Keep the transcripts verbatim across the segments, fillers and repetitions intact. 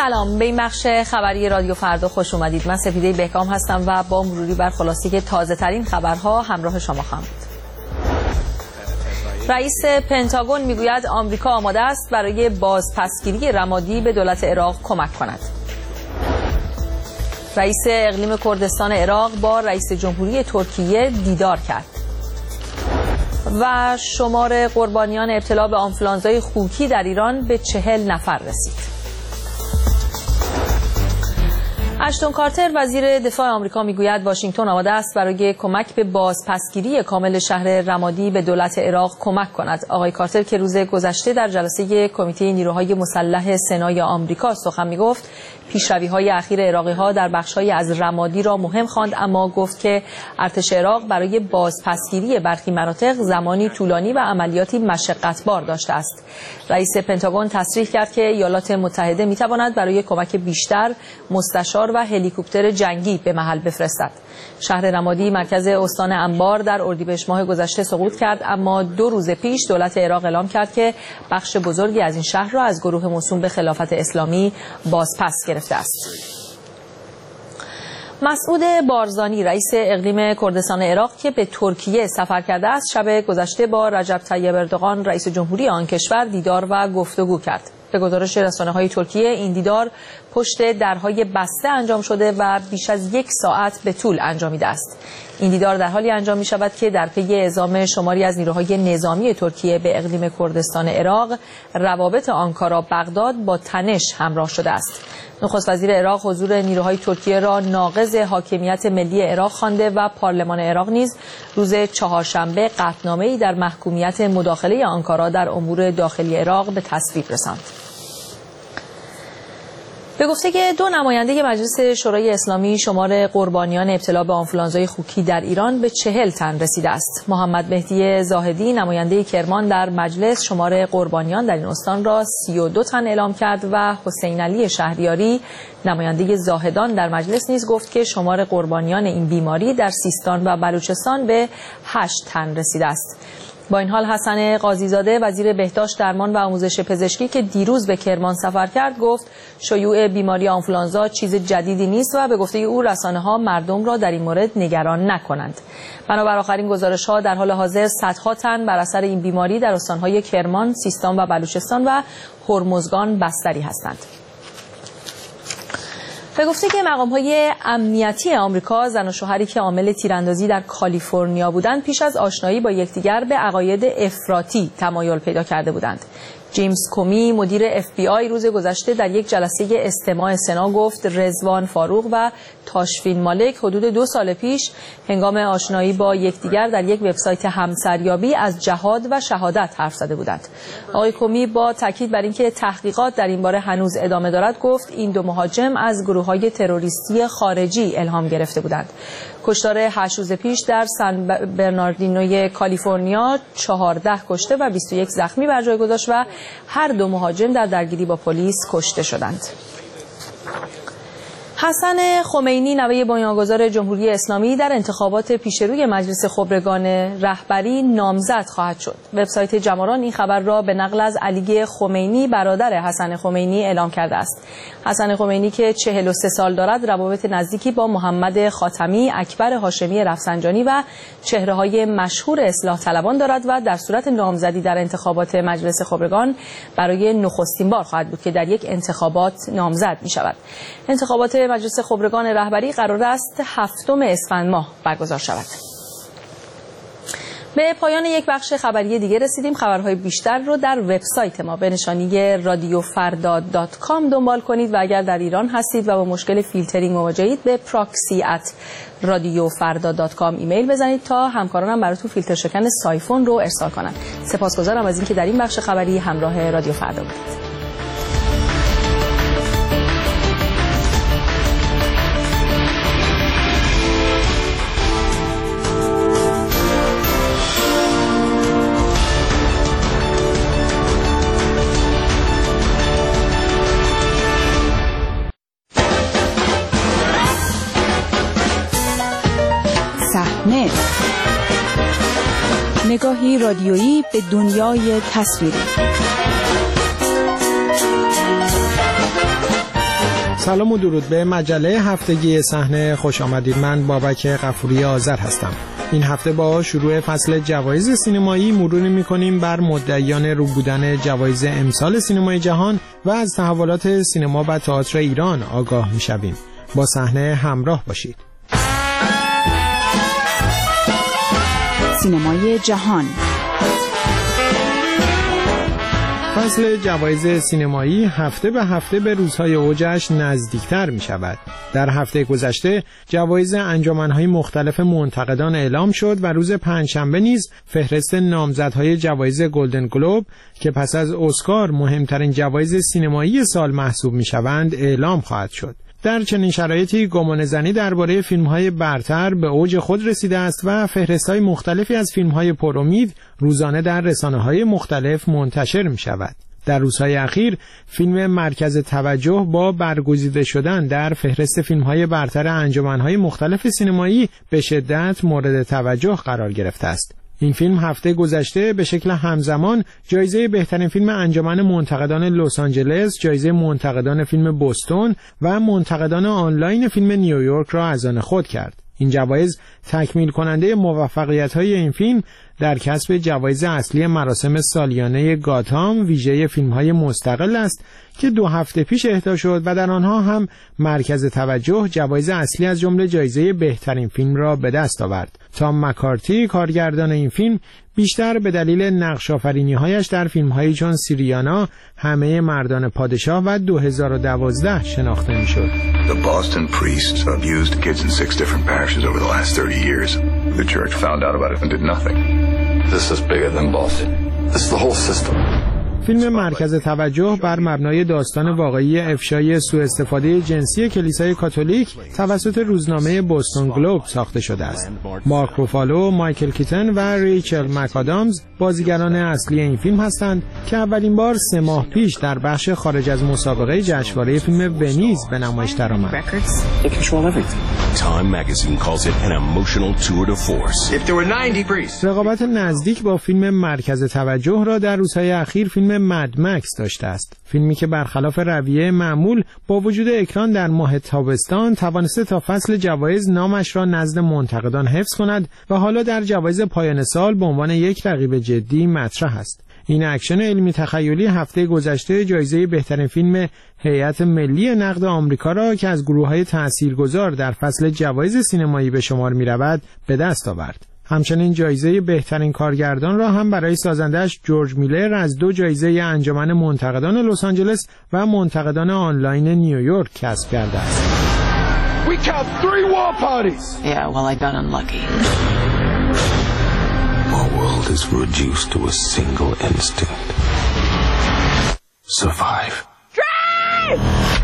سلام، به این بخش خبری رادیو فردا خوش اومدید. من سپیده بهکام هستم و با مروری بر خلاصه تازه ترین خبرها همراه شما خواهم بود. رئیس پنتاگون میگوید آمریکا آماده است برای بازپسگیری رمادی به دولت عراق کمک کند. رئیس اقلیم کردستان عراق با رئیس جمهوری ترکیه دیدار کرد. و شمار قربانیان ابتلا به آنفولانزای خوکی در ایران به چهل نفر رسید. اشتون کارتر وزیر دفاع آمریکا میگوید واشنگتن آماده است برای کمک به بازپسگیری کامل شهر رمادی به دولت عراق کمک کند. آقای کارتر که روز گذشته در جلسه کمیته نیروهای مسلح سنای آمریکا سخن میگفت، پیشروی‌های اخیر عراقی‌ها در بخش‌های از رمادی را مهم خواند، اما گفت که ارتش عراق برای بازپسگیری برخی مناطق زمانی طولانی و عملیاتی مشقت‌بار داشته است. رئیس پنتاگون تصریح کرد که ایالات متحده می‌تواند برای کمک بیشتر مستشار و هلیکوپتر جنگی به محل بفرستد. شهر رمادی مرکز استان انبار در اردیبهشت ماه گذشته سقوط کرد، اما دو روز پیش دولت عراق اعلام کرد که بخش بزرگی از این شهر را از گروه موسوم به خلافت اسلامی بازپس گرفته است. مسعود بارزانی رئیس اقلیم کردستان عراق که به ترکیه سفر کرده است، شب گذشته با رجب طیب اردوغان رئیس جمهوری آن کشور دیدار و گفتگو کرد. به گزارش رسانه‌های ترکیه این دیدار پشت درهای بسته انجام شده و بیش از یک ساعت به طول انجامیده است. این دیدار در حالی انجام می شود که در پی اعزام شماری از نیروهای نظامی ترکیه به اقلیم کردستان عراق، روابط آنکارا بغداد با تنش همراه شده است. نخست وزیر عراق حضور نیروهای ترکیه را ناقض حاکمیت ملی عراق خوانده و پارلمان عراق نیز روز چهارشنبه قطعنامه‌ای در محکومیت مداخله آنکارا در امور داخلی عراق به تصویب رساند. به گفته که دو نماینده مجلس شورای اسلامی، شمار قربانیان ابتلا به آنفولانزای خوکی در ایران به چهل تن رسیده است. محمد مهدی زاهدی نماینده کرمان در مجلس شمار قربانیان در این استان را سی و دو تن اعلام کرد و حسین علی شهریاری نماینده زاهدان در مجلس نیز گفت که شمار قربانیان این بیماری در سیستان و بلوچستان به هشت تن رسیده است. با این حال حسن قاضیزاده وزیر بهداشت، درمان و آموزش پزشکی که دیروز به کرمان سفر کرد گفت شیوع بیماری آنفولانزا چیز جدیدی نیست و به گفته او رسانه‌ها مردم را در این مورد نگران نکنند. بنابر آخرین گزارش‌ها در حال حاضر صدها تن بر اثر این بیماری در استان‌های کرمان، سیستان و بلوچستان و هرمزگان بستری هستند. به گفته که مقام‌های امنیتی آمریکا زن و شوهری که عامل تیراندازی در کالیفرنیا بودند پیش از آشنایی با یکدیگر به عقاید افراطی تمایل پیدا کرده بودند. جیمز کومی مدیر اف بی آی روز گذشته در یک جلسه استماع سنا گفت رضوان فاروق و تاشفین مالک حدود دو سال پیش هنگام آشنایی با یکدیگر در یک وبسایت همسریابی از جهاد و شهادت حرف زده بودند. آقای کومی با تاکید بر اینکه تحقیقات در این باره هنوز ادامه دارد گفت این دو مهاجم از گروه‌های تروریستی خارجی الهام گرفته بودند. کشتار هشت روز پیش در سان برناردینوی کالیفرنیا چهارده کشته و بیست و یک زخمی بر جای گذاشت و هر دو مهاجم در درگیری با پلیس کشته شدند. حسن خمینی نوه بنیانگذار جمهوری اسلامی در انتخابات پیشروی مجلس خبرگان رهبری نامزد خواهد شد. وبسایت جماران این خبر را به نقل از علی خمینی برادر حسن خمینی اعلام کرده است. حسن خمینی که چهل و سه سال دارد روابط نزدیکی با محمد خاتمی، اکبر هاشمی رفسنجانی و چهره‌های مشهور اصلاح طلبان دارد و در صورت نامزدی در انتخابات مجلس خبرگان برای نخستین بار خواهد بود که در یک انتخابات نامزد می شود. انتخابات مجلس خبرگان رهبری قرار است هفتم اسفند ماه برگزار شود. به پایان یک بخش خبری دیگه رسیدیم. خبرهای بیشتر رو در وبسایت ما به نشانی رادیو فردا دات کام دنبال کنید و اگر در ایران هستید و با مشکل فیلترینگ مواجهید به پراکسی ات رادیو فردا دات کام ایمیل بزنید تا همکارانم براتون فیلتر شکن سایفون رو ارسال کنند. سپاسگزارم از اینکه در این بخش خبری همراه رادیو فردا بودید. صحنه، نگاهی رادیویی به دنیای تصویری. سلام و درود به مجله هفتگی صحنه خوش آمدید. من بابک غفوری آذر هستم. این هفته با شروع فصل جوایز سینمایی مروری می‌کنیم بر مدعیان رو بودن جوایز امسال سینمای جهان و از تحولات سینما و تئاتر ایران آگاه می‌شویم. با صحنه همراه باشید. سینمای جهان. فصل جوایز سینمایی هفته به هفته به روزهای اوجش نزدیکتر می شود. در هفته گذشته جوایز انجمنهای مختلف منتقدان اعلام شد و روز پنجشنبه نیز فهرست نامزدهای جوایز گلدن گلوب که پس از اسکار مهمترین جوایز سینمایی سال محسوب می شوند اعلام خواهد شد. در چنین شرایطی گمانه‌زنی درباره فیلم‌های برتر به اوج خود رسیده است و فهرست‌های مختلفی از فیلم‌های پرامید روزانه در رسانه‌های مختلف منتشر می‌شود. در روزهای اخیر فیلم مرکز توجه با برگزیده شدن در فهرست فیلم‌های برتر انجمن‌های مختلف سینمایی به شدت مورد توجه قرار گرفته است. این فیلم هفته گذشته به شکل همزمان جایزه بهترین فیلم انجمن منتقدان لس آنجلس، جایزه منتقدان فیلم بوستون و منتقدان آنلاین فیلم نیویورک را از آن خود کرد. این جوایز تکمیل کننده موفقیت‌های این فیلم در کسب جوایز اصلی مراسم سالیانه گاتام ویژه فیلم‌های مستقل است که دو هفته پیش اهدا شد و در آنها هم مرکز توجه جوایز اصلی از جمله جایزه بهترین فیلم را به دست آورد. تام مکارتی کارگردان این فیلم بیشتر به دلیل نقش آفرینی‌هایش در فیلم‌هایی چون سیریانا، همه مردان پادشاه و دو هزار و دوازده شناخته می‌شد. The Boston priests abused kids in six different parishes over the last thirty years. The church found out about it and did nothing. This is bigger than Boston. This is the whole system. فیلم مرکز توجه بر مبنای داستان واقعی افشای سوء استفاده جنسی کلیسای کاتولیک توسط روزنامه بوستون گلوب ساخته شده است. مارک روفالو، مایکل کیتن و ریچل مکادامز بازیگران اصلی این فیلم هستند که اولین بار سه ماه پیش در بخش خارج از مسابقه جشنواره فیلم ونیز به نمایش درآمد. رقابت نزدیک با فیلم مرکز توجه را در روزهای اخیر فیلم مد مکس داشته است. فیلمی که برخلاف رویه معمول با وجود اکران در ماه تابستان توانسته تا فصل جوایز نامش را نزد منتقدان حفظ کند و حالا در جوایز پایان سال به عنوان یک رقیب جدی مطرح است. این اکشن علمی تخیلی هفته گذشته جایزه بهترین فیلم هیئت ملی نقد آمریکا را که از گروه‌های تاثیرگذار در فصل جوایز سینمایی به شمار می‌رود به دست آورد. همچنین جایزه بهترین کارگردان را هم برای سازندش جورج میلر از دو جایزه انجمن منتقدان لس آنجلس و منتقدان آنلاین نیویورک کسب کرده است. We count three war parties. Yeah, well I got unlucky. Our world is reduced to a single instinct. Survive. Drive!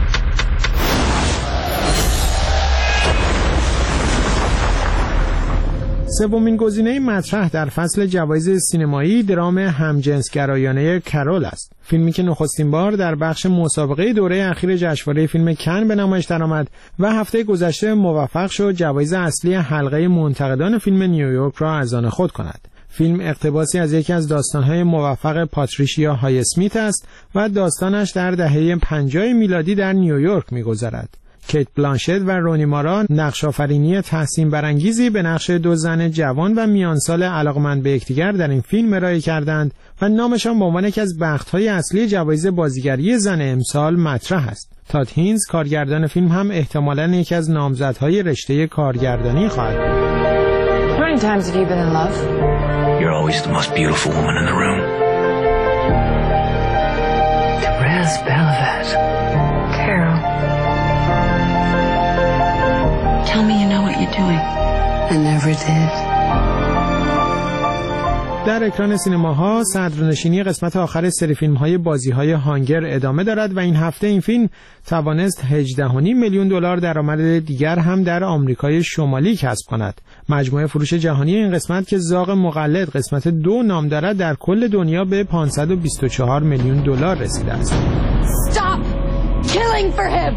سومین گزینه مطرح در فصل جوایز سینمایی درام همجنسگرایانه کرول است. فیلمی که نخستین بار در بخش مسابقه دوره اخیر جشنواره فیلم کن به نمایش درآمد و هفته گذشته موفق شد جوایز اصلی حلقه منتقدان فیلم نیویورک را از آن خود کند. فیلم اقتباسی از یکی از داستان‌های موفق پاتریشیا های اسمیت است و داستانش در دهه پنجاه میلادی در نیویورک می‌گذرد. کیت بلانشت و رونی مارا نقش آفرینی تحسین برانگیزی به نقش دو زن جوان و میانسال علاقمند به یکدیگر در این فیلم ارائه کردند و نامشان به عنوان یکی از بخت‌های اصلی جوایز بازیگری زن امسال مطرح است. تاد هینز کارگردان فیلم هم احتمالاً یکی از نامزدهای رشته کارگردانی خواهد بود. How many times have you been in love? You're always the most beautiful woman in the room. Therese Belavet. Carol. Tell me you know what you're doing. I never did. در اکران سینماها صدرنشینی قسمت آخر سری فیلم‌های بازی‌های هانگر ادامه دارد و این هفته این فیلم توانست هجده و نیم میلیون دلار درآمد دیگر هم در آمریکای شمالی کسب کند. مجموع فروش جهانی این قسمت که زاغ مقلد قسمت دو نام دارد در کل دنیا به پانصد و بیست و چهار میلیون دلار رسیده است. Stop killing for him.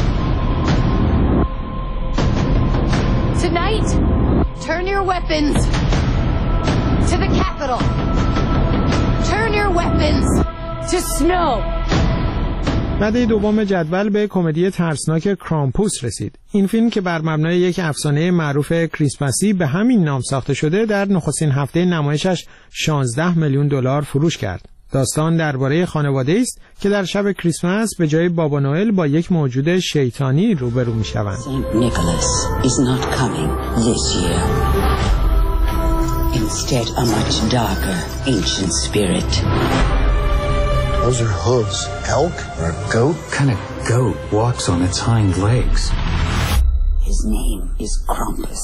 Tonight, turn your weapons to the Capitol. Turn your weapons to snow. رده دوم جدول به کمدی ترسناک کرامپوس رسید. این فیلم که بر مبنای یک افسانه معروف کریسمسی به همین نام ساخته شده، در نخستین هفته نمایشش شانزده میلیون دلار فروش کرد. داستان درباره خانواده‌ای است که در شب کریسمس به جای بابا نوئل با یک موجود شیطانی روبرو می‌شوند. Saint Nicholas is not coming this year. Instead, a much darker ancient spirit. Those are hooves. Elk or a goat? What kind of goat walks on its hind legs? His name is Krampus.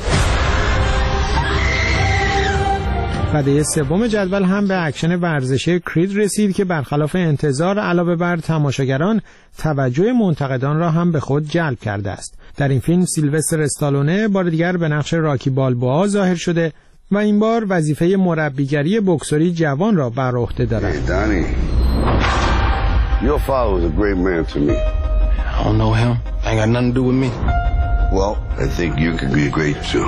رده سوم جدول هم به اکشن ورزشی کرید رسید که برخلاف انتظار علاوه بر تماشاگران توجه منتقدان را هم به خود جلب کرده است. در این فیلم سیلوستر استالونه بار دیگر به نقش راکی بالبوآ ظاهر شده و این بار وظیفه مربیگری بوکسوری جوان را بر عهده دارد. Hey, Donnie. Your father was a great man to me. I don't know him. Ain't got nothing to do with me. Well, I think you could be great too.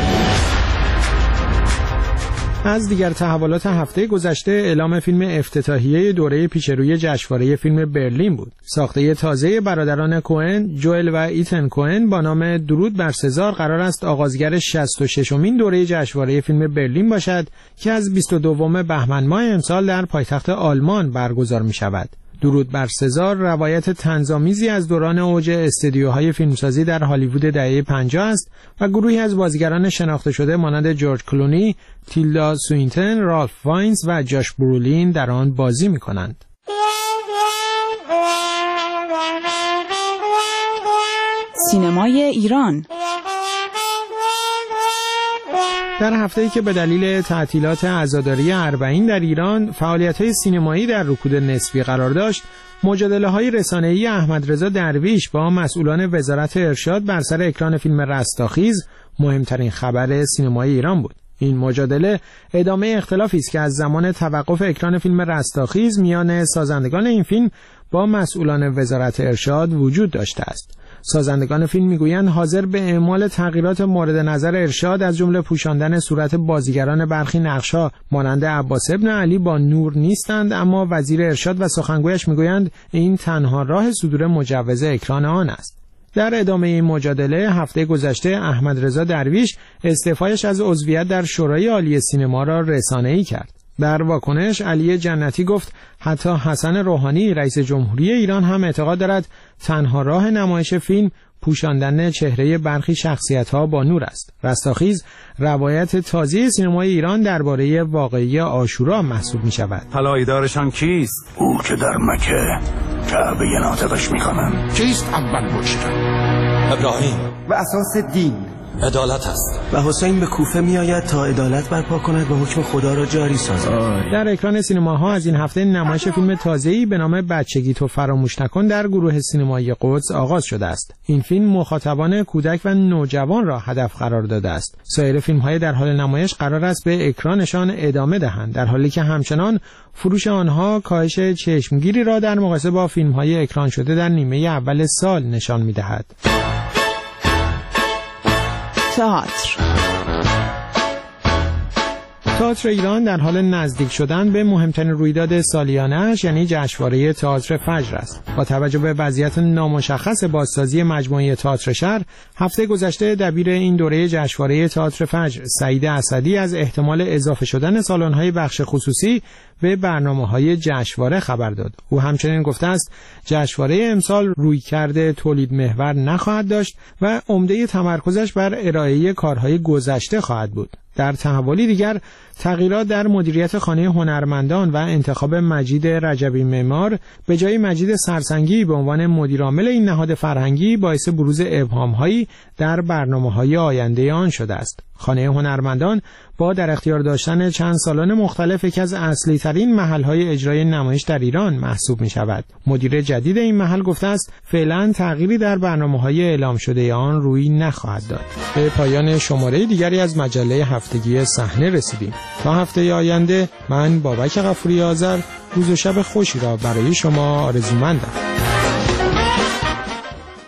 از دیگر تحولات هفته گذشته اعلام فیلم افتتاحیه دوره پیشروی جشنواره فیلم برلین بود. ساخته تازه برادران کوئن، جوئل و ایتن کوئن با نام درود بر سزار قرار است آغازگر شصت و ششمین دوره جشنواره فیلم برلین باشد که از بیست و دوم بهمن ماه امسال در پایتخت آلمان برگزار می شود. درود بر سزار روایت طنزآمیزی از دوران اوج استدیوهای فیلمسازی در هالیوود دهه پنجاه است و گروهی از بازیگران شناخته شده مانند جورج کلونی، تیلدا سوینتون، رالف واینز و جاش برولین در آن بازی می‌کنند. سینمای ایران در هفته‌ای که به دلیل تعطیلات عزاداری اربعین در ایران فعالیت‌های سینمایی در رکود نسبی قرار داشت، مجادله‌های رسانه‌ای احمدرضا درویش با مسئولان وزارت ارشاد بر سر اکران فیلم رستاخیز مهمترین خبر سینمای ایران بود. این مجادله ادامه اختلافی است که از زمان توقف اکران فیلم رستاخیز میان سازندگان این فیلم با مسئولان وزارت ارشاد وجود داشته است. سازندگان فیلم میگویند حاضر به اعمال تغییرات مورد نظر ارشاد از جمله پوشاندن صورت بازیگران برخی نقش‌ها مانند عباس ابن علی با نور نیستند، اما وزیر ارشاد و سخنگویش میگویند این تنها راه صدور مجوز اکران آن است. در ادامه این مجادله هفته گذشته احمدرضا درویش استعفایش از عضویت در شورای عالی سینما را رسانه‌ای کرد. در واکنش علی جنتی گفت حتی حسن روحانی رئیس جمهوری ایران هم اعتقاد دارد تنها راه نمایش فیلم پوشاندن چهره برخی شخصیت‌ها با نور است. رستاخیز روایت تازه سینمای ایران درباره واقعه عاشورا محسوب می‌شود. پلایدارشان کیست؟ او که در مکه کعبه ناطقش می‌کنن. کیست اول مشرک؟ ابراهیم و اساس دین عدالت است و حسین به کوفه میآید تا عدالت برپا کند و حکم خدا را جاری سازد. در اکران سینماها از این هفته نمایش فیلم تازه‌ای به نام بچگی تو فراموش نکن در گروه سینمایی قدس آغاز شده است. این فیلم مخاطبان کودک و نوجوان را هدف قرار داده است. سایر فیلم‌های در حال نمایش قرار است به اکرانشان ادامه دهند، در حالی که همچنان فروش آنها کاهش چشمگیری را در مقایسه با فیلم‌های اکران شده در نیمه اول سال نشان می‌دهد. تئاتر تئاتر ایران در حال نزدیک شدن به مهمترین رویداد سالیانه‌اش یعنی جشنواره تئاتر فجر است. با توجه به وضعیت نامشخص بازسازی مجموعه تئاتر شهر، هفته گذشته دبیر این دوره جشنواره تئاتر فجر سعید اسدی از احتمال اضافه شدن سالن‌های بخش خصوصی به برنامه‌های جشنواره خبر داد. او همچنین گفته است جشنواره امسال رویکرد تولید محور نخواهد داشت و عمده تمرکزش بر ارائه کارهای گذشته خواهد بود. در تحولی دیگر تغییرات در مدیریت خانه هنرمندان و انتخاب مجید رجبی معمار به جای مجید سرسنگی به عنوان مدیرعامل این نهاد فرهنگی باعث بروز ابهام‌هایی در برنامه‌های آینده آن شده است. خانه هنرمندان با در اختیار داشتن چند سالن مختلف یکی از اصلی ترین محل‌های اجرای نمایش در ایران محسوب می‌شود. مدیر جدید این محل گفته است فعلا تغییری در برنامه‌های اعلام شده آن روی نخواهد داد. به پایان شماره دیگری از مجله هفتگی صحنه رسیدیم. تا هفته آینده من بابک غفوری آذر روز و شب خوشی را برای شما آرزومندم.